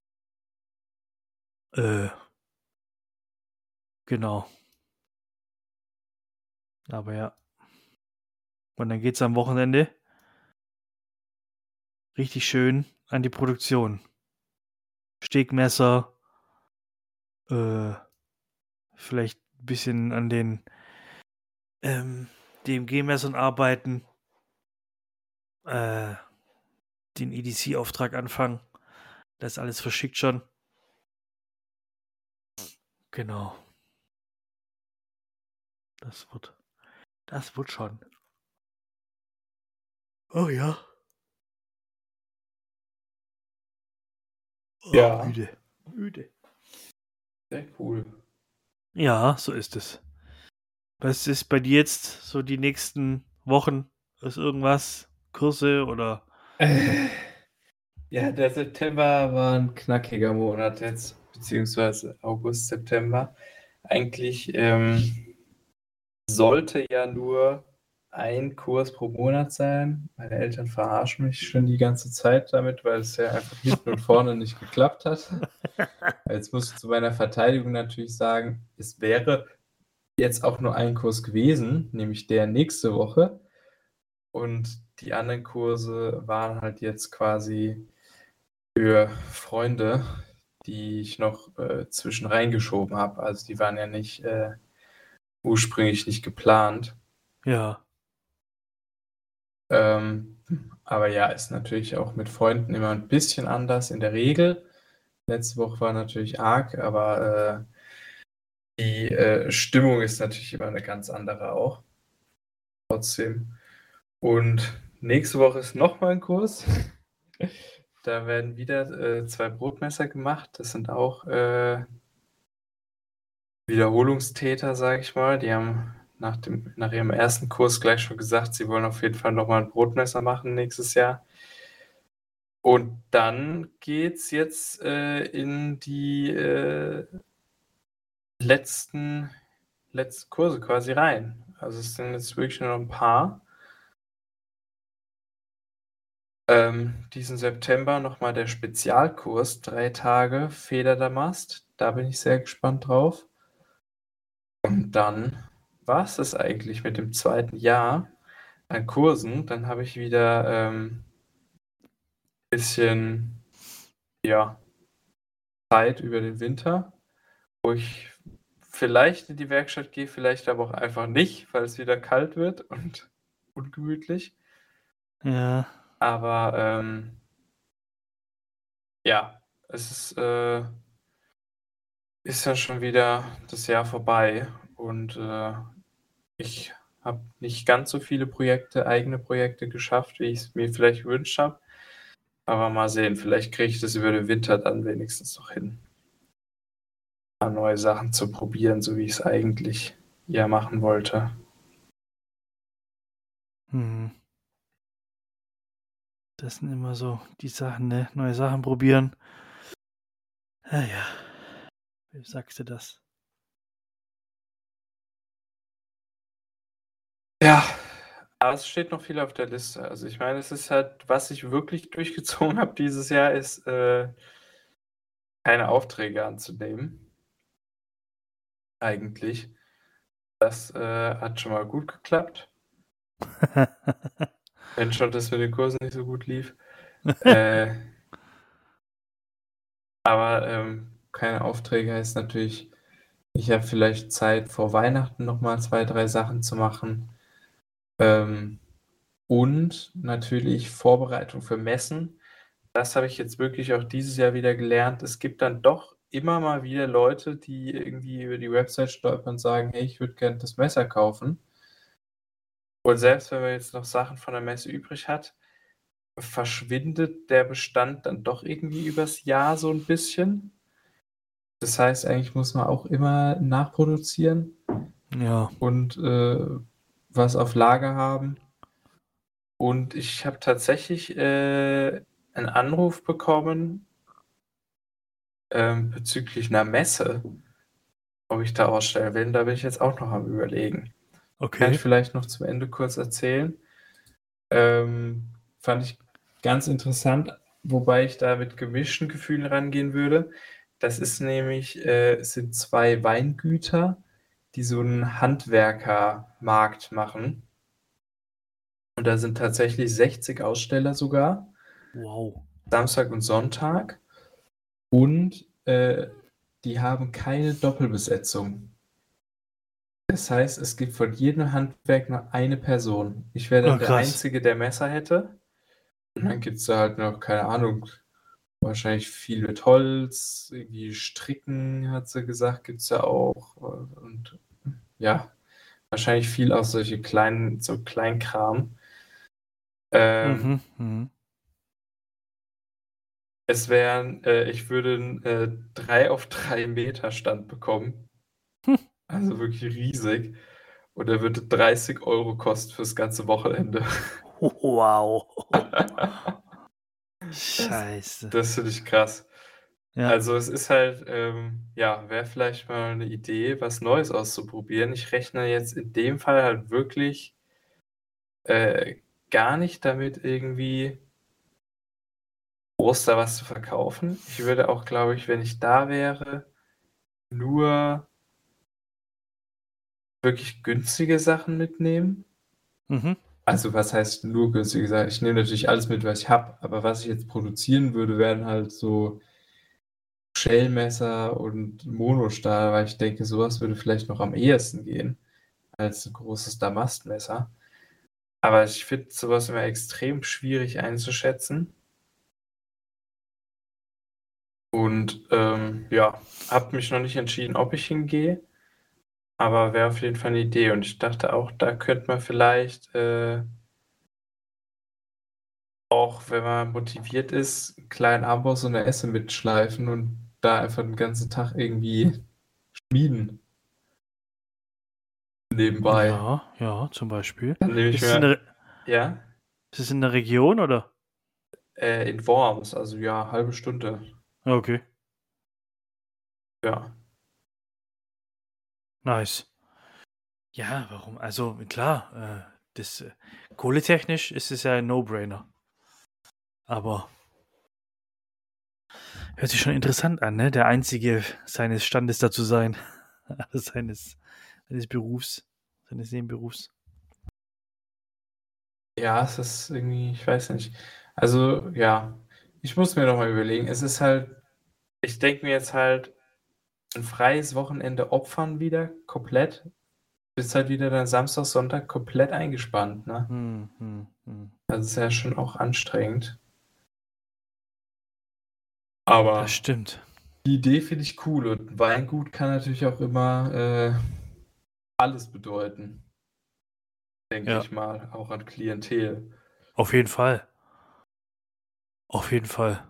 Äh, genau. Aber ja. Und dann geht's am Wochenende richtig schön an die Produktion. Stegmesser, äh, vielleicht ein bisschen an den ähm, D M G-Messern arbeiten, äh, den E D C-Auftrag anfangen. Das ist alles verschickt schon. Genau. Das wird, das wird schon. Oh ja. Oh, Ja, müde. Müde. sehr cool. Ja, so ist es. Was ist bei dir jetzt so die nächsten Wochen? Ist irgendwas? Kurse oder? Äh, ja, der September war ein knackiger Monat jetzt, beziehungsweise August, September. Eigentlich ähm, sollte ja nur ein Kurs pro Monat sein. Meine Eltern verarschen mich schon die ganze Zeit damit, weil es ja einfach hinten und vorne nicht geklappt hat. Jetzt muss ich zu meiner Verteidigung natürlich sagen, es wäre jetzt auch nur ein Kurs gewesen, nämlich der nächste Woche. Und die anderen Kurse waren halt jetzt quasi für Freunde, die ich noch äh, zwischen reingeschoben habe. Also die waren ja nicht äh, ursprünglich nicht geplant. Ja. Ähm, aber ja, ist natürlich auch mit Freunden immer ein bisschen anders in der Regel. Letzte Woche war natürlich arg, aber äh, die äh, Stimmung ist natürlich immer eine ganz andere auch. Trotzdem. Und nächste Woche ist nochmal ein Kurs. Da werden wieder äh, zwei Brotmesser gemacht. Das sind auch äh, Wiederholungstäter, sage ich mal. Die haben nach, dem, nach ihrem ersten Kurs gleich schon gesagt, sie wollen auf jeden Fall nochmal ein Brotmesser machen nächstes Jahr. Und dann geht's jetzt äh, in die äh, letzten, letzten Kurse quasi rein. Also es sind jetzt wirklich nur noch ein paar. Ähm, diesen September nochmal der Spezialkurs, drei Tage Federdamast. Da bin ich sehr gespannt drauf. Und dann war es das eigentlich mit dem zweiten Jahr an Kursen. Dann habe ich wieder ähm, bisschen ja, Zeit über den Winter, wo ich vielleicht in die Werkstatt gehe, vielleicht aber auch einfach nicht, weil es wieder kalt wird und ungemütlich. Ja. Aber ähm, ja, es ist, äh, ist ja schon wieder das Jahr vorbei und äh, ich habe nicht ganz so viele Projekte, eigene Projekte geschafft, wie ich es mir vielleicht gewünscht habe. Aber mal sehen, vielleicht kriege ich das über den Winter dann wenigstens noch hin, mal neue Sachen zu probieren, so wie ich es eigentlich ja machen wollte. Hm. Das sind immer so die Sachen, ne? Neue Sachen probieren. Ah ja. Wie sagst du das? Ja, aber es steht noch viel auf der Liste. Also ich meine, es ist halt, was ich wirklich durchgezogen habe dieses Jahr, ist äh, keine Aufträge anzunehmen. Eigentlich. Das äh, hat schon mal gut geklappt. Wenn schon das mit den Kursen nicht so gut lief. Äh, aber ähm, keine Aufträge heißt natürlich, ich habe vielleicht Zeit vor Weihnachten nochmal zwei, drei Sachen zu machen. Ähm, und natürlich Vorbereitung für Messen. Das habe ich jetzt wirklich auch dieses Jahr wieder gelernt. Es gibt dann doch immer mal wieder Leute, die irgendwie über die Website stolpern und sagen, hey, ich würde gerne das Messer kaufen. Und selbst wenn man jetzt noch Sachen von der Messe übrig hat, verschwindet der Bestand dann doch irgendwie übers Jahr so ein bisschen. Das heißt, eigentlich muss man auch immer nachproduzieren Ja. und äh, was auf Lager haben. Und ich habe tatsächlich äh, einen Anruf bekommen ähm, bezüglich einer Messe, ob ich da ausstellen will. Da bin ich jetzt auch noch am Überlegen. Kann ich Okay. vielleicht noch zum Ende kurz erzählen. Ähm, fand ich ganz interessant, wobei ich da mit gemischten Gefühlen rangehen würde. Das ist nämlich, äh, es sind zwei Weingüter, die so einen Handwerkermarkt machen. Und da sind tatsächlich sechzig Aussteller sogar, Wow. Samstag und Sonntag. Und äh, die haben keine Doppelbesetzung. Das heißt, es gibt von jedem Handwerk nur eine Person. Ich wäre Oh, dann der krass. Einzige, der Messer hätte. Und dann gibt es da halt noch, keine Ahnung, wahrscheinlich viel mit Holz, irgendwie Stricken, hat sie gesagt, gibt es ja auch. Und ja, wahrscheinlich viel auch solche kleinen, so Kleinkram. Ähm, Mhm, mhm. Es wären, äh, ich würde 'n äh, drei auf drei Meter Stand bekommen. Hm. Also wirklich riesig. Und der würde dreißig Euro kosten fürs ganze Wochenende. Wow. Das Scheiße. das finde ich krass. Ja. Also, es ist halt, ähm ja, wäre vielleicht mal 'ne Idee, was Neues auszuprobieren. Ich rechne jetzt in dem Fall halt wirklich äh, gar nicht damit irgendwie groß da was zu verkaufen. Ich würde auch, glaube ich, wenn ich da wäre, nur wirklich günstige Sachen mitnehmen. Mhm. Also, was heißt nur günstige Sachen? Ich nehme natürlich alles mit, was ich habe, aber was ich jetzt produzieren würde, wären halt so Schellmesser und Monostahl, weil ich denke, so was würde vielleicht noch am ehesten gehen als 'n großes Damastmesser. Aber ich finde so was immer extrem schwierig einzuschätzen. Und, ähm, ja, habe mich noch nicht entschieden, ob ich hingehe, aber wäre auf jeden Fall 'ne Idee. Und ich dachte auch, da könnte man vielleicht, äh auch wenn man motiviert ist, 'n kleinen Amboss und 'ne Esse mitschleifen und da einfach 'n ganzen Tag irgendwie schmieden. Nebenbei. Ja, ja, zum Beispiel. Dann nehme ich Ist es in mir der ja? ist es in der Region, oder? Äh, in Worms, also ja, halbe Stunde. Ah, okay. Ja. Nice. Ja, warum? Also klar, äh, das äh, kohletechnisch ist es ja ein No-Brainer. Aber hört sich schon interessant an, ne? Der Einzige seines Standes da zu sein. seines seines Berufs, seines Nebenberufs. Ja, es ist irgendwie ich weiß nicht. Also, ja, ich muss mir noch mal überlegen. Es ist halt ich denke mir jetzt halt 'n freies Wochenende opfern wieder komplett. Bist halt wieder dann Samstag, Sonntag komplett eingespannt, ne? Mhm, mhm, mhm. Also, ist ja schon auch anstrengend. Das Aber stimmt. die Idee finde ich cool und Weingut kann natürlich auch immer, äh, alles bedeuten. Denke Ja. ich mal, auch an Klientel. Auf jeden Fall. Auf jeden Fall.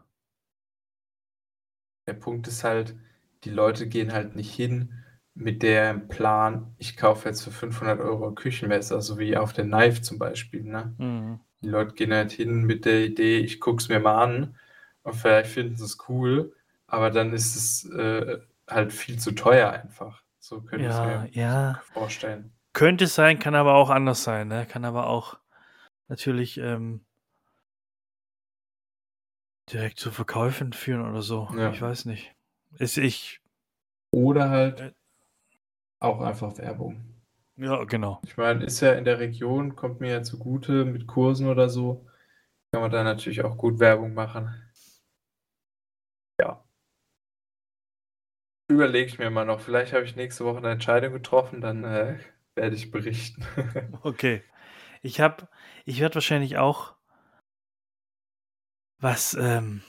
Der Punkt ist halt, die Leute gehen halt nicht hin mit dem Plan: „Ich kaufe jetzt für fünfhundert Euro 'n Küchenmesser“, so wie auf der Knife zum Beispiel, ne? Mhm. Die Leute gehen halt hin mit der Idee: „Ich gucke es mir mal an und vielleicht finden sie's cool“, aber dann ist es, äh, halt viel zu teuer einfach. So könnte ich's Ja, mir so ja. vorstellen. Könnte sein, kann aber auch anders sein, ne? Kann aber auch natürlich, ähm direkt zu Verkäufen führen oder so. Ich Ja. weiß nicht. Ist ich Oder halt Äh auch einfach Werbung. Ja, genau. Ich meine, ist ja in der Region, kommt mir ja zugute mit Kursen oder so. Kann man da natürlich auch gut Werbung machen. Ja. Überlege ich mir mal noch. Vielleicht habe ich nächste Woche 'ne Entscheidung getroffen, dann, äh, werde ich berichten. Okay. Ich habe ich werde wahrscheinlich auch was, ähm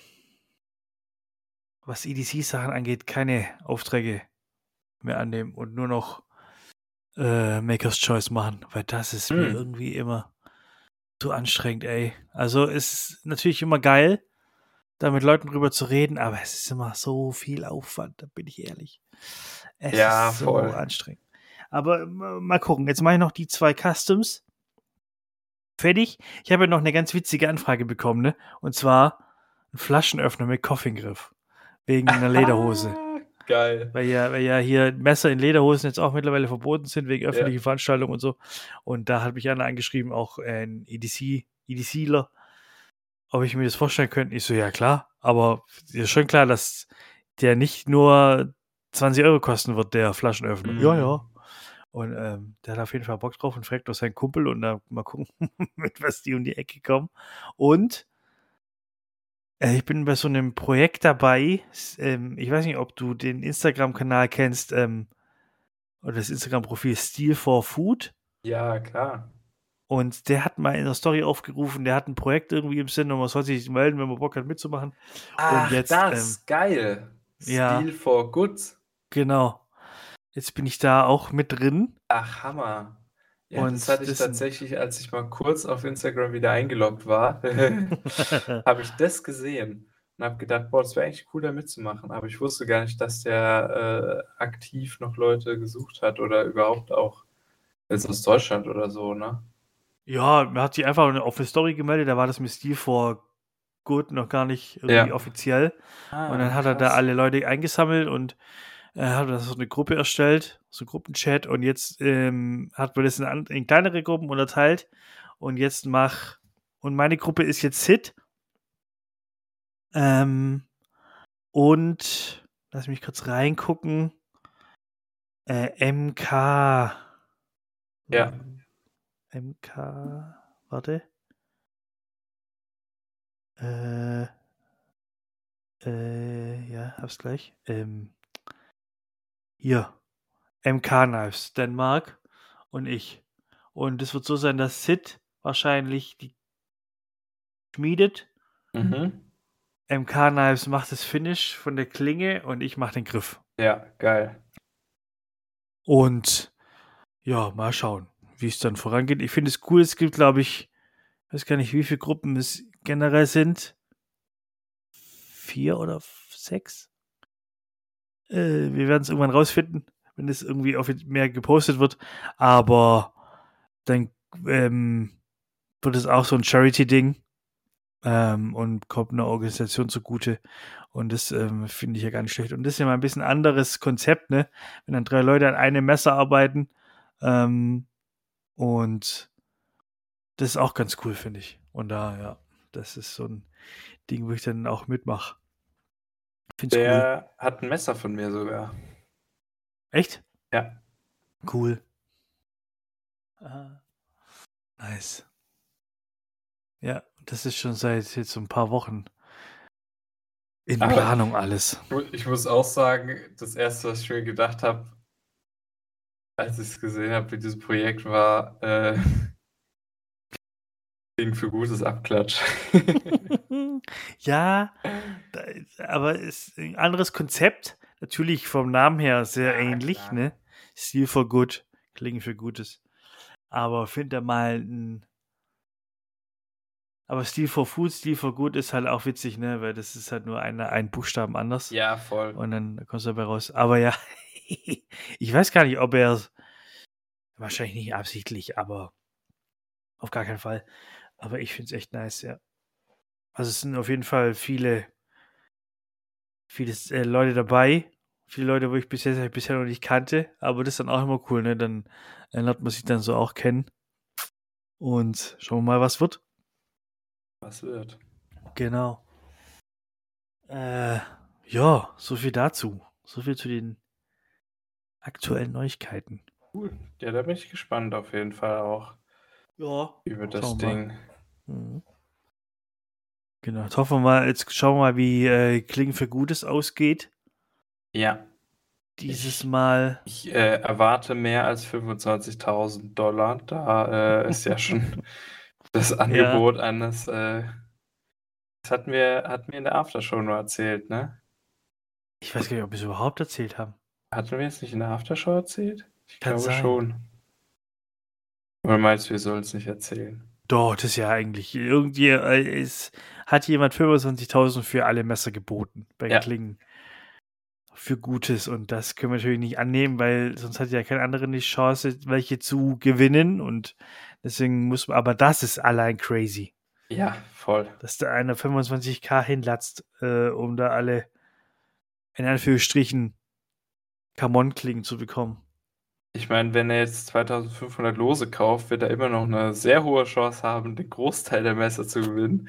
was EDC-Sachen angeht, keine Aufträge mehr annehmen und nur noch, äh, Makers Choice machen, weil das ist mir Mhm. irgendwie immer zu anstrengend, ey. Also, es ist natürlich immer geil, da mit Leuten drüber zu reden, aber es ist immer so viel Aufwand, da bin ich ehrlich. Es Ja, ist so voll. anstrengend. Aber ma mal gucken. Jetzt mache ich noch die zwei Customs fertig. Ich habe ja noch 'ne ganz witzige Anfrage bekommen, ne? Und zwar 'n Flaschenöffner mit Coffingriff wegen 'ner Lederhose. Geil. Weil ja weil ja hier Messer in Lederhosen jetzt auch mittlerweile verboten sind wegen Ja. öffentlichen Veranstaltungen und so. Und da hat mich einer angeschrieben, auch ein EDC EDCler, ob ich mir das vorstellen könnte. Ich so: „Ja klar, aber dir ist schon klar, dass der nicht nur zwanzig Euro kosten wird, der Flaschenöffner?“ „Ja, ja.“ Mhm. Und, ähm, der hat auf jeden Fall Bock drauf und fragt auch seinen Kumpel und da mal gucken, mit was die um die Ecke kommen. Und äh, ich bin bei so 'nem Projekt dabei, s ähm, ich weiß nicht, ob du den Instagram-Kanal kennst, ähm, oder das Instagram-Profil Steal for Food. Ja, klar. Und der hat mal in der Story aufgerufen, der hat 'n Projekt irgendwie im Sinn und man soll sich melden, wenn man Bock hat mitzumachen. Und Ach, jetzt, ähm das, geil. Steal ja. for Goods. Genau. Jetzt bin ich da auch mit drin. Ach, Hammer. Ja, Und das hatte ich das sind- tatsächlich, als ich mal kurz auf Instagram wieder eingeloggt war, habe ich das gesehen und habe gedacht, boah, das wäre eigentlich cool, da mitzumachen. Aber ich wusste gar nicht, dass der äh, aktiv noch Leute gesucht hat oder überhaupt auch jetzt aus Deutschland oder so, ne? Ja, man hat sich einfach auf eine Story gemeldet, da war das mit Steel for Good noch gar nicht irgendwie Ja. offiziell. Und dann Ah, hat er da krass. alle Leute eingesammelt und er hat dann so eine Gruppe erstellt, so einen Gruppenchat und jetzt ähm, hat man das in, an- in kleinere Gruppen unterteilt und jetzt mach und meine Gruppe ist jetzt Hit ähm, und lass mich kurz reingucken äh, M K Ja. M K warte äh, äh, ja, hab's gleich ähm, hier M K Knives, Denmark und ich. Und es wird so sein, dass Sid wahrscheinlich die schmiedet. Mhm. M K Knives macht das Finish von der Klinge und ich mache den Griff. Ja, geil. Und ja, mal schauen, wie es dann vorangeht. Ich finde es cool, es gibt, glaube ich, weiß gar nicht, wie viele Gruppen es generell sind. Vier oder f- sechs? Äh, wir werden es irgendwann rausfinden, wenn es irgendwie auf mehr gepostet wird. Aber dann ähm, wird es auch so ein Charity-Ding ähm, und kommt einer Organisation zugute. Und das ähm, finde ich ja gar nicht schlecht. Und das ist ja mal ein bisschen anderes Konzept, ne? Wenn dann drei Leute an einem Messer arbeiten. Ähm, und das ist auch ganz cool, finde ich. Und da, ja, das ist so ein Ding, wo ich dann auch mitmache. Finde es cool. Der hat ein Messer von mir sogar. Echt? Ja. Cool. Ah, nice. Ja, das ist schon seit jetzt so ein paar Wochen in Aber Planung alles. ich muss auch sagen, das erste, was ich mir gedacht habe, als ich es gesehen habe, wie dieses Projekt war, äh, Ding für gutes Abklatsch. Ja, da, aber es ist ein anderes Konzept. Natürlich vom Namen her sehr Ja, ähnlich, klar. ne? Stil for Good, klingen für Gutes. Aber find da mal ein. Aber Stil for Food, Stil for Good ist halt auch witzig, ne? Weil das ist halt nur eine, ein Buchstaben anders. Ja, voll. Und dann kommst du dabei raus. Aber ja, ich weiß gar nicht, ob er. Wahrscheinlich nicht absichtlich, aber auf gar keinen Fall. Aber ich finde es echt nice, ja. Also es sind auf jeden Fall viele viele äh, Leute dabei. Viele Leute, wo ich bisher, bisher noch nicht kannte. Aber das ist dann auch immer cool, ne? Dann äh, lernt man sich dann so auch kennen. Und schauen wir mal, was wird. Was wird? Genau. Äh, ja, so viel dazu. So viel zu den aktuellen Neuigkeiten. Cool. Ja, da bin ich gespannt auf jeden Fall auch Ja. über das Schauen wir mal. Ding. Mhm. Genau. Jetzt hoffen wir mal, jetzt schauen wir mal, wie äh, Klingen für Gutes ausgeht. Ja. Dieses Ich, Mal. ich äh, erwarte mehr als fünfundzwanzigtausend Dollar. Da äh, ist ja schon das Angebot ja. eines. Äh, das hatten wir, hatten wir in der Aftershow nur erzählt, ne? Ich weiß gar nicht, ob wir es überhaupt erzählt haben. Hatten wir es nicht in der Aftershow erzählt? Ich Kann glaube sein. schon. Oder meinst du, wir sollen es nicht erzählen? Doch, das ist ja eigentlich. Irgendwie äh, ist, hat jemand fünfundzwanzigtausend für alle Messer geboten bei Ja. Klingen. Für Gutes. Und das können wir natürlich nicht annehmen, weil sonst hat ja kein anderer die Chance, welche zu gewinnen. Und deswegen muss man, aber das ist allein crazy. Ja, voll. Dass da einer fünfundzwanzigtausend hinlatzt, äh, um da alle in Anführungsstrichen Kamon-Klingen zu bekommen. Ich meine, wenn er jetzt zweitausendfünfhundert Lose kauft, wird er immer noch eine sehr hohe Chance haben, den Großteil der Messer zu gewinnen.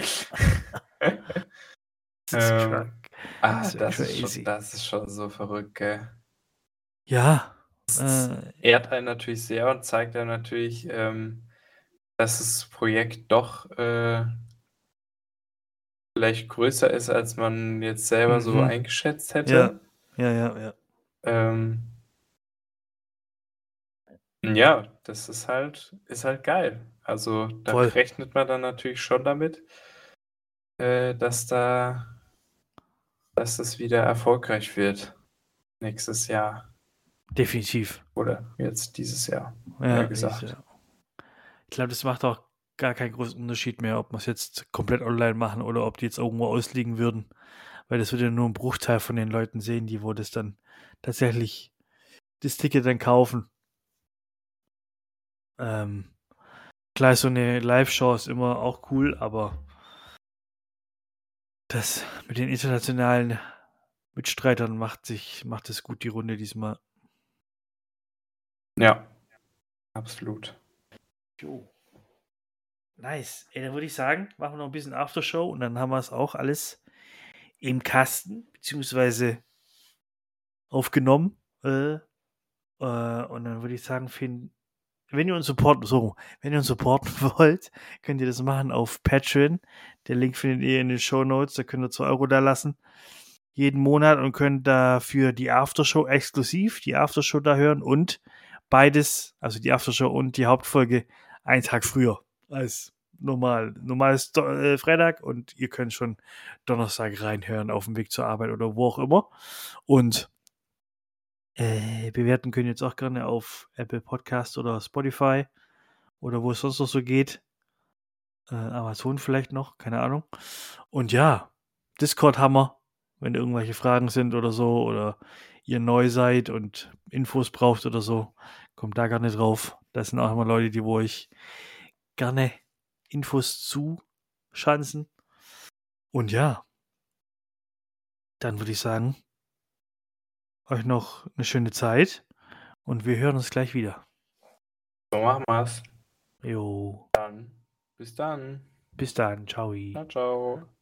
Das ist, ähm, ah, das, das, crazy. ist schon, das ist schon so verrückt, gell? Ja. Das äh, ehrt einen natürlich sehr und zeigt einem natürlich, ähm, dass das Projekt doch äh, vielleicht größer ist, als man jetzt selber mhm. so eingeschätzt hätte. Ja, ja, ja, ja. Ähm, ja, das ist halt, ist halt geil. Also da Voll. Rechnet man dann natürlich schon damit, äh, dass da, dass das wieder erfolgreich wird nächstes Jahr. Definitiv. Oder jetzt dieses Jahr, ja, gesagt. Jahr. Ich glaube, das macht auch gar keinen großen Unterschied mehr, ob wir es jetzt komplett online machen oder ob die jetzt irgendwo ausliegen würden. Weil das wird ja nur ein Bruchteil von den Leuten sehen, die wo das dann tatsächlich das Ticket dann kaufen. Ähm, klar, so eine Live-Show ist immer auch cool, aber das mit den internationalen Mitstreitern macht sich, macht es gut die Runde diesmal. Ja, absolut. Jo. Nice. Ey, dann würde ich sagen, machen wir noch ein bisschen Aftershow und dann haben wir es auch alles im Kasten, beziehungsweise aufgenommen. Äh, äh, und dann würde ich sagen, Finn, wenn ihr uns supporten, so, wenn ihr uns supporten wollt, könnt ihr das machen auf Patreon. Der Link findet ihr in den Shownotes, da könnt ihr zwei Euro da lassen. Jeden Monat und könnt dafür die Aftershow exklusiv, die Aftershow da hören und beides, also die Aftershow und die Hauptfolge, einen Tag früher als normal. Normal ist äh, Freitag und ihr könnt schon Donnerstag reinhören auf dem Weg zur Arbeit oder wo auch immer. Und äh, bewerten könnt ihr jetzt auch gerne auf Apple Podcast oder Spotify oder wo es sonst noch so geht. Äh, Amazon vielleicht noch, keine Ahnung. Und ja, Discord haben wir, wenn irgendwelche Fragen sind oder so oder ihr neu seid und Infos braucht oder so, kommt da gerne drauf. Das sind auch immer Leute, die wo ich gerne Infos zu schanzen. Und ja, dann würde ich sagen, euch noch eine schöne Zeit und wir hören uns gleich wieder. So machen wir's. Jo, Dann. Bis dann. bis dann, ciao. Ciao, ciao.